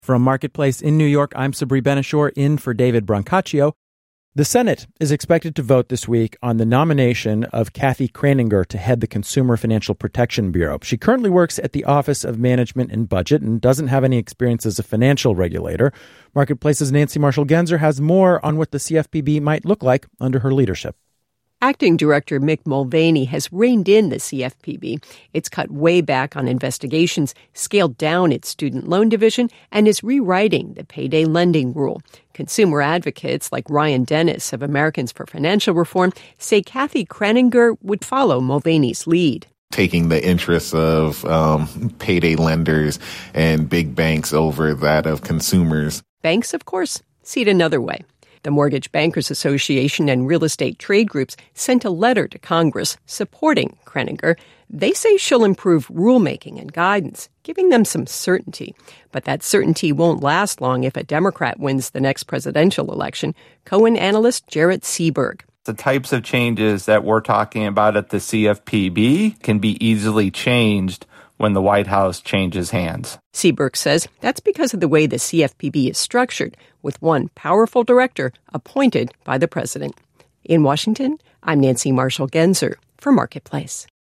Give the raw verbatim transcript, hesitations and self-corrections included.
From Marketplace in New York, I'm Sabri Ben-Achour, in for David Brancaccio. The Senate is expected to vote this week on the nomination of Kathy Kraninger to head the Consumer Financial Protection Bureau. She currently works at the Office of Management and Budget and doesn't have any experience as a financial regulator. Marketplace's Nancy Marshall-Genzer has more on what the C F P B might look like under her leadership. Acting Director Mick Mulvaney has reined in the C F P B. It's cut way back on investigations, scaled down its student loan division, and is rewriting the payday lending rule. Consumer advocates like Ryan Dennis of Americans for Financial Reform say Kathy Kraninger would follow Mulvaney's lead. Taking the interests of um, payday lenders and big banks over that of consumers. Banks, of course, see it another way. The Mortgage Bankers Association and real estate trade groups sent a letter to Congress supporting Kraninger. They say she'll improve rulemaking and guidance, giving them some certainty. But that certainty won't last long if a Democrat wins the next presidential election. Cohen analyst Jarrett Seaberg. The types of changes that we're talking about at the C F P B can be easily changed when the White House changes hands. Seaberg says that's because of the way the C F P B is structured, with one powerful director appointed by the president. In Washington, I'm Nancy Marshall-Genzer for Marketplace.